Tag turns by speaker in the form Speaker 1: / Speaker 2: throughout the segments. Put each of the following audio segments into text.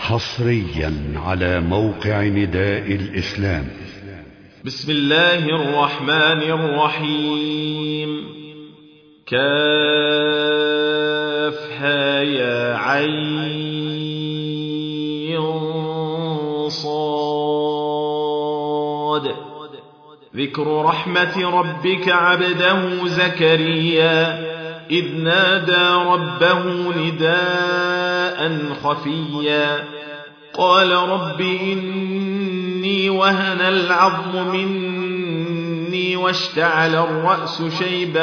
Speaker 1: حصريا على موقع نداء الإسلام.
Speaker 2: بسم الله الرحمن الرحيم. كافها يا عين صاد. ذكر رحمة ربك عبده زكريا إذ نادى ربه نداء خفيا قال رب إني وهن العظم مني واشتعل الرأس شيبا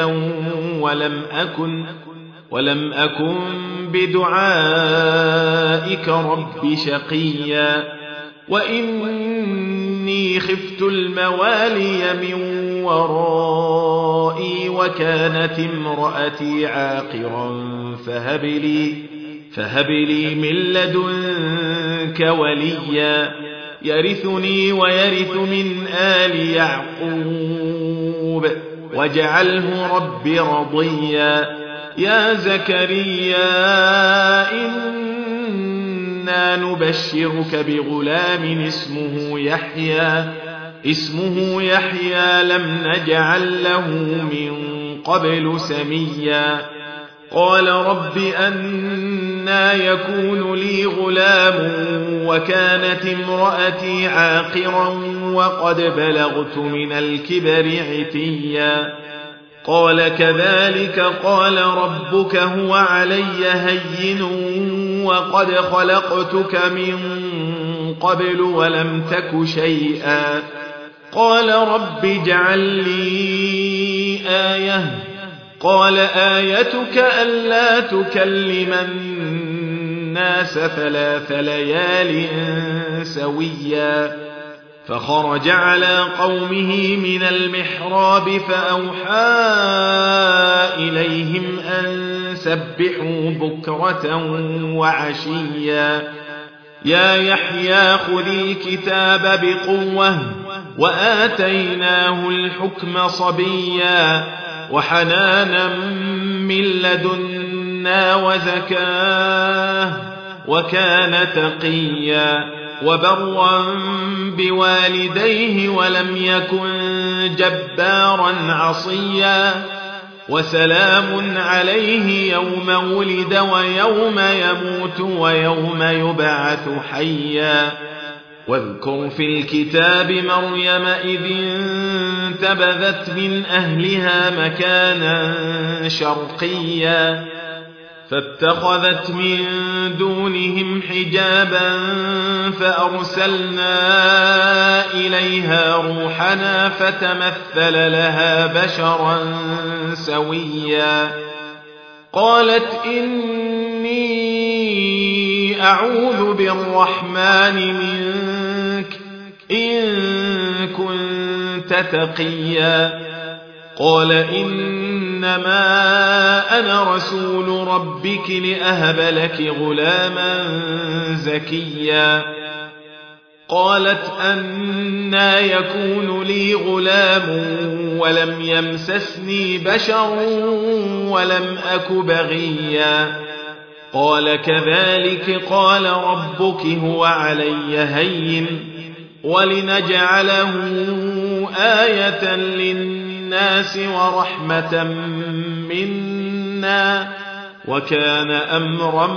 Speaker 2: ولم أكن بدعائك رب شقيا وإني خفت الموالي من ورائي وكانت امرأتي عاقرا فهب لي من لدنك وليا يرثني ويرث من آل يعقوب واجعله رب رضيا. يا زكريا إنا نبشرك بغلام اسمه يحيى لم نجعل له من قبل سميا قال رب أنى يكون لي غلام وكانت امرأتي عاقرا وقد بلغت من الكبر عتيا قال كذلك قال ربك هو علي هين وقد خلقتك من قبل ولم تك شيئا قال رب اجعل لي آية قال آيتك ألا تكلم الناس 3 ليال سويا فخرج على قومه من المحراب فأوحى إليهم أن سبحوا بكرة وعشيا يا يحيى خذ الكتاب بقوة وآتيناه الحكم صبيا وحنانا من لدنا وزكاه وكان تقيا وبرا بوالديه ولم يكن جبارا عصيا وسلام عليه يوم ولد ويوم يموت ويوم يبعث حيا واذكر في الكتاب مريم إذ انتبذت من أهلها مكانا شرقيا فاتخذت من دونهم حجابا فأرسلنا إليها روحنا فتمثل لها بشرا سويا قالت إني أعوذ بالرحمن منك إن كنت تقيا قال إنما أنا رسول ربك لأهب لك غلاما زكيا قالت أنى يكون لي غلام ولم يمسسني بشر ولم أك بغيا قال كذلك قال ربك هو علي هين ولنجعله آية للناس ورحمة منا وكان أمرا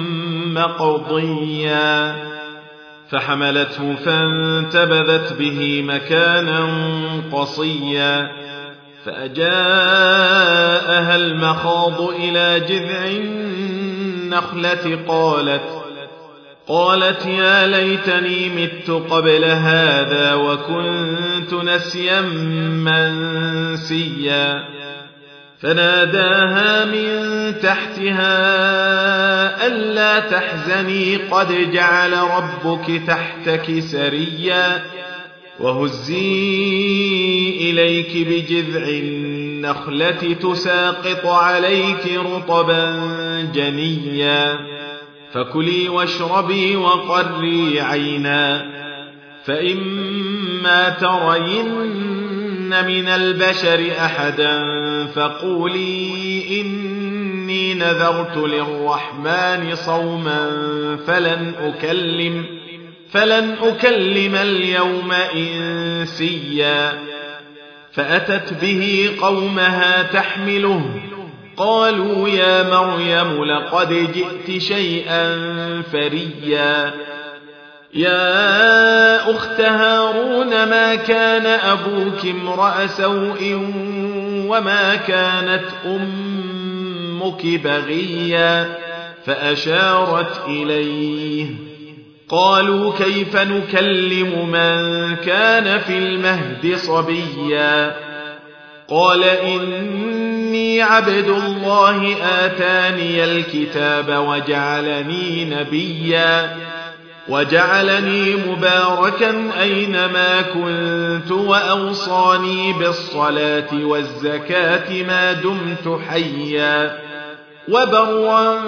Speaker 2: مقضيا فحملته فانتبذت به مكانا قصيا فأجاءها المخاض إلى جذع النخلة قالت يا ليتني مت قبل هذا وكنت نسيا منسيا فناداها من تحتها ألا تحزني قد جعل ربك تحتك سريا وهزي إليك بجذع النخلة تساقط عليك رطبا جنيا فكلي واشربي وقري عينا فإما ترين من البشر أحدا فقولي إني إني نذرت للرحمن صوما فلن أكلم اليوم إنسيا فأتت به قومها تحمله قالوا يا مريم لقد جئت شيئا فريا يا أخت هارون ما كان أبوك امرأ سوء وما كانت أمك بغيا فأشارت إليه قالوا كيف نكلم من كان في المهد صبيا قال إني عبد الله آتاني الكتاب وجعلني نبيا وجعلني مباركا أينما كنت وأوصاني بالصلاة والزكاة ما دمت حيا وبرا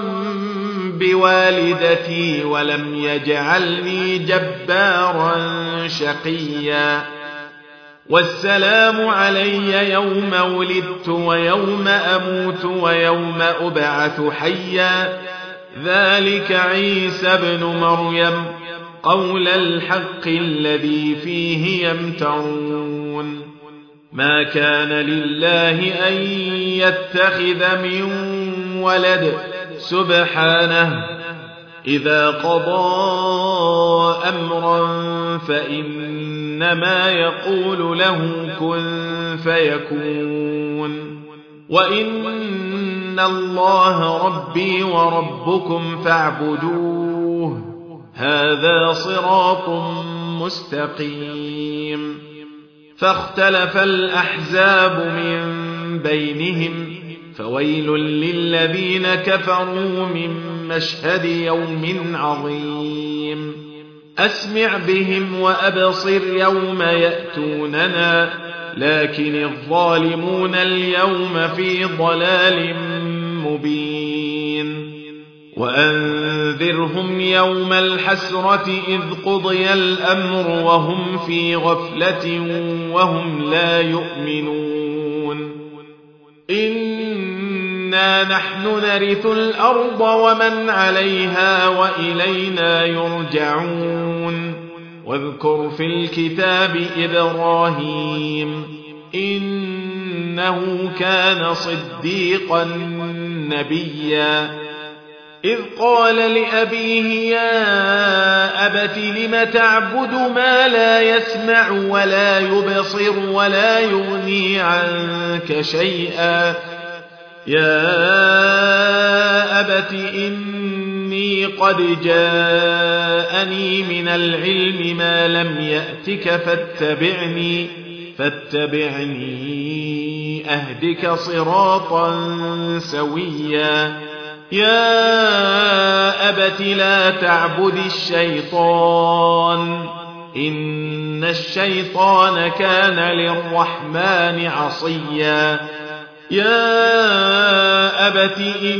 Speaker 2: بوالدتي ولم يجعلني جبارا شقيا والسلام علي يوم ولدت ويوم أموت ويوم أبعث حيا ذلك عيسى ابن مريم قول الحق الذي فيه يمترون ما كان لله أن يتخذ من ولد سبحانه إذا قضى أمرا فإنما يقول له كن فيكون وإن الله ربي وربكم فاعبدوه هذا صراط مستقيم فاختلف الأحزاب من بينهم فويل للذين كفروا من مشهد يوم عظيم أسمع بهم وأبصر يوم يأتوننا لكن الظالمون اليوم في ضلال مبين وأنذرهم يوم الحسرة إذ قضي الأمر وهم في غفلة وهم لا يؤمنون إنا نحن نرث الأرض ومن عليها وإلينا يرجعون واذكر في الكتاب إبراهيم إنه كان صديقا نبيا إذ قال لأبيه يا أبت لم تعبد ما لا يسمع ولا يبصر ولا يغني عنك شيئا يا أبت إني قد جاءني من العلم ما لم يأتك فاتبعني أهدك صراطا سويا يا أبت لا تعبد الشيطان إن الشيطان كان للرحمن عصيا يا أبت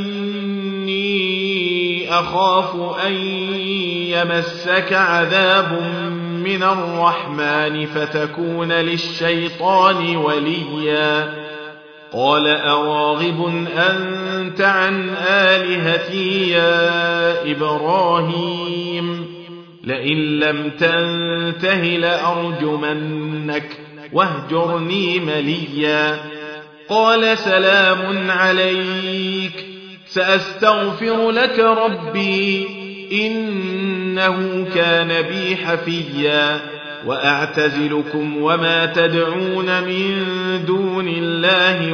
Speaker 2: إني أخاف أن يمسك عذاب من الرحمن فتكون للشيطان وليا قال أراغب أنت عن آلهتي يا إبراهيم لئن لم تنته لأرجمنك واهجرني مليا قال سلام عليك سأستغفر لك ربي إنه كان بي حفيا وأعتزلكم وما تدعون من دون الله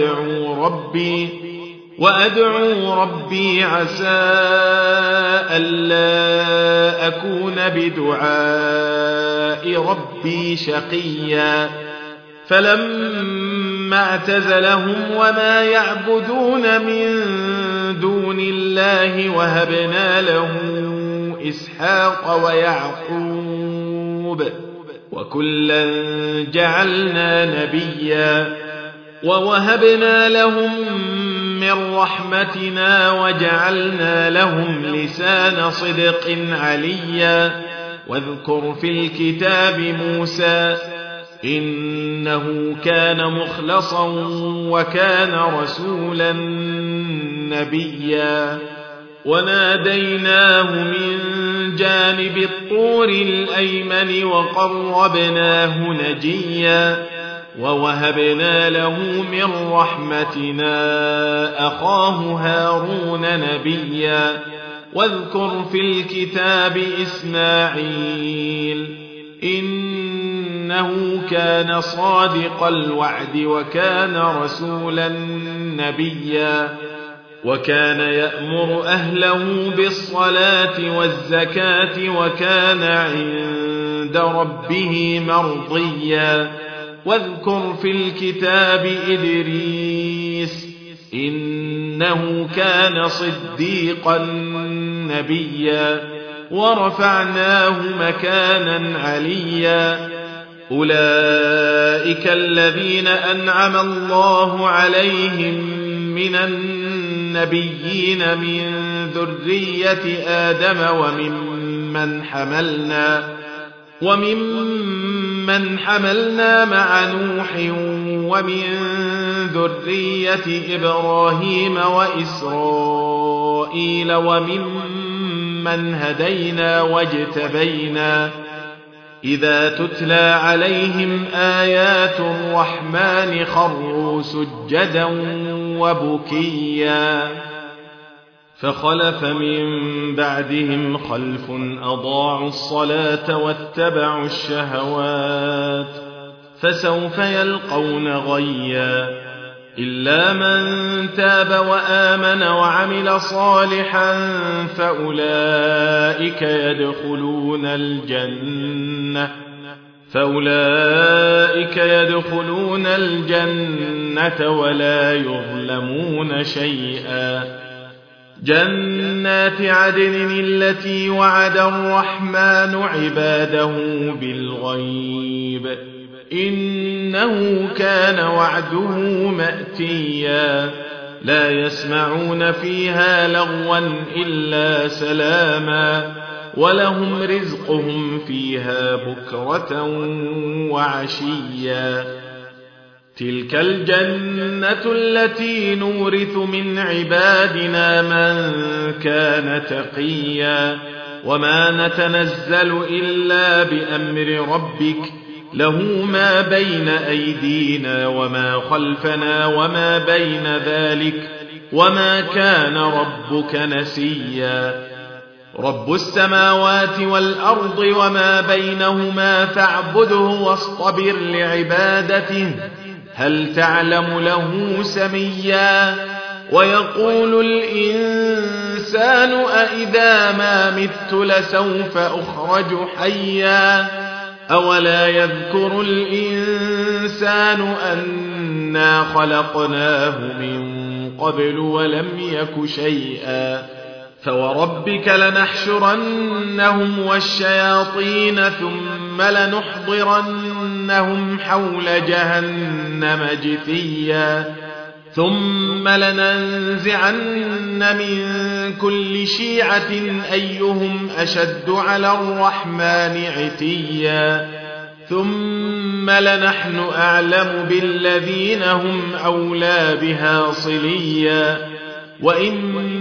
Speaker 2: وأدعو ربي عسى ألا أكون بدعاء ربي شقيا فلما اعتزلهم وما يعبدون من دون الله وهبنا له إسحاق ويعقوب وكلا جعلنا نبيا ووهبنا لهم من رحمتنا وجعلنا لهم لسان صدق عليا واذكر في الكتاب موسى إنه كان مخلصا وكان رسولا نبيا وناديناه من جانب الطور الأيمن وقربناه نجيا ووهبنا له من رحمتنا أخاه هارون نبيا واذكر في الكتاب إسماعيل إنه كان صادق الوعد وكان رسولا نبيا وكان يأمر أهله بالصلاة والزكاة وكان عند ربه مرضيا واذكر في الكتاب إدريس إنه كان صديقا نبيا ورفعناه مكانا عليا أولئك الذين أنعم الله عليهم من النبيين من ذرية آدم وممن حملنا مع نوح ومن ذرية إبراهيم وإسرائيل وممن هدينا واجتبينا إذا تتلى عليهم آيات الرحمن خروا سجدا وبكيا فخلف من بعدهم خلف أضاعوا الصلاة واتبعوا الشهوات فسوف يلقون غيا إلا من تاب وآمن وعمل صالحا فأولئك يدخلون الجنة ولا يظلمون شيئا جنات عدن التي وعد الرحمن عباده بالغيب إنه كان وعده مأتيا لا يسمعون فيها لغوا إلا سلاما ولهم رزقهم فيها بكرة وعشيا تلك الجنة التي نورث من عبادنا من كان تقيا وما نتنزل إلا بأمر ربك له ما بين أيدينا وما خلفنا وما بين ذلك وما كان ربك نسيا رب السماوات والأرض وما بينهما فاعبده واصطبر لعبادته هل تعلم له سميا ويقول الإنسان أإذا ما مت لسوف أخرج حيا أولا يذكر الإنسان أنا خلقناه من قبل ولم يك شيئا فوربك لنحشرنهم والشياطين ثم لنحضرنهم حول جهنم جثيا ثم لننزعن من كل شيعة أيهم أشد على الرحمن عتيا ثم لنحن أعلم بالذين هم أولى بها صليا وإن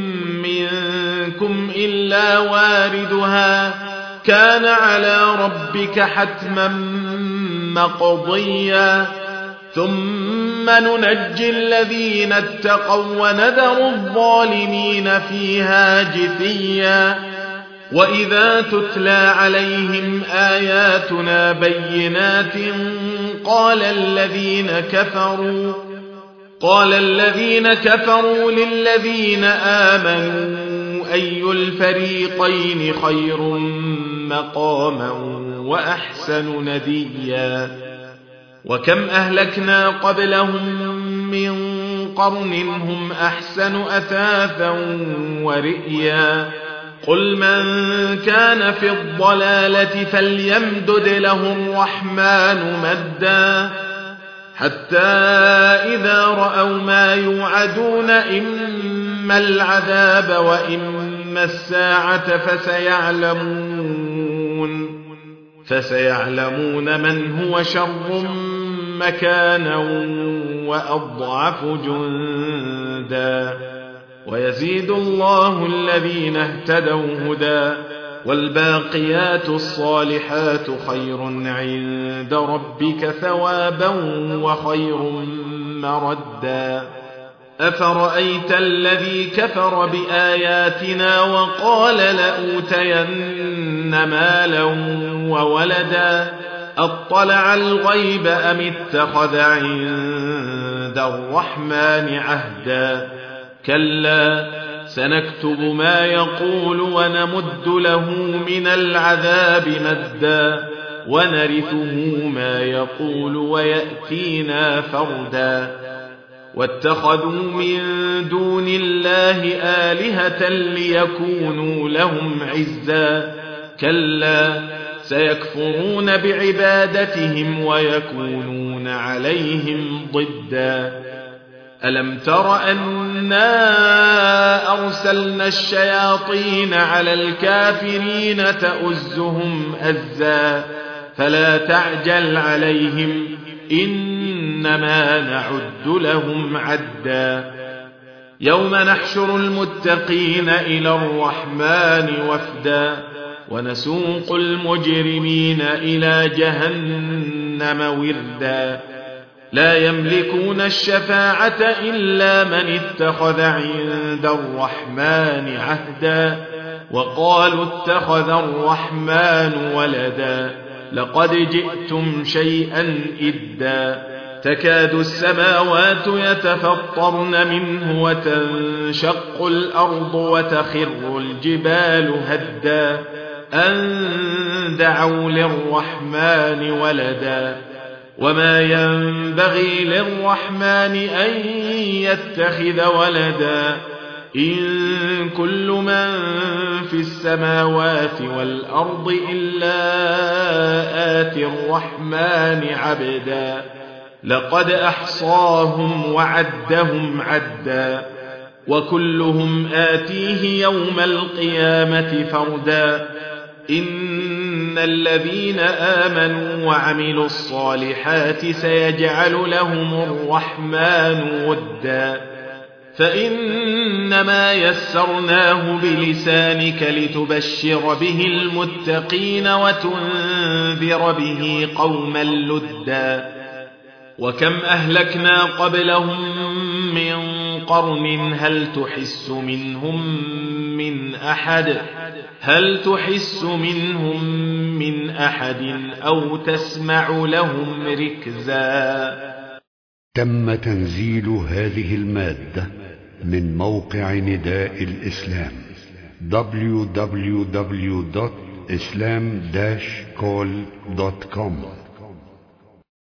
Speaker 2: منكم إلا واردها كان على ربك حتما مقضيا ثم ننجي الذين اتقوا ونذر الظالمين فيها جثيا وإذا تتلى عليهم آياتنا بينات قال الذين كفروا للذين آمنوا أي الفريقين خير مقاما وأحسن نديا وكم أهلكنا قبلهم من قرن هم أحسن أثاثا ورئيا قل من كان في الضلالة فليمدد له الرحمن مدا حتى إذا رأوا ما يوعدون إما العذاب وإما الساعة فسيعلمون من هو شر مكانا وأضعف جندا ويزيد الله الذين اهتدوا هدى والباقيات الصالحات خير عند ربك ثوابا وخير مردا أفرأيت الذي كفر بآياتنا وقال لأوتين مالا وولدا أطلع الغيب أم اتخذ عند الرحمن عهدا كلا سنكتب ما يقول ونمد له من العذاب مدا ونرثه ما يقول ويأتينا فردا واتخذوا من دون الله آلهة ليكونوا لهم عزا كلا سيكفرون بعبادتهم ويكونون عليهم ضدا ألم تر أنا أرسلنا الشياطين على الكافرين تؤزهم أزا فلا تعجل عليهم إنما نعد لهم عدا يوم نحشر المتقين إلى الرحمن وفدا ونسوق المجرمين إلى جهنم وردا لا يملكون الشفاعة إلا من اتخذ عند الرحمن عهدا وقالوا اتخذ الرحمن ولدا لقد جئتم شيئا إدا تكاد السماوات يتفطرن منه وتنشق الأرض وتخر الجبال هدا أن دعوا للرحمن ولدا وما ينبغي للرحمن أن يتخذ ولدا إن كل من في السماوات والأرض إلا آتي الرحمن عبدا لقد أحصاهم وعدهم عدا وكلهم آتيه يوم القيامة فردا إن الذين آمنوا وعملوا الصالحات سيجعل لهم الرحمن ودا فإنما يسرناه بلسانك لتبشر به المتقين وتنذر به قوما لدا وكم أهلكنا قبلهم من قرن هل تحس منهم من أحد أو تسمع لهم ركزا.
Speaker 1: تم تنزيل هذه المادة من موقع نداء الإسلام www.islam-call.com